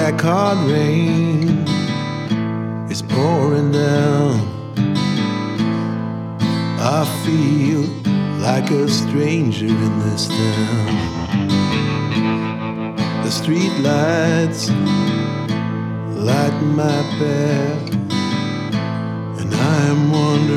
black hard rain is pouring down. I feel like a stranger in this town. The street lights light my path, and I am wondering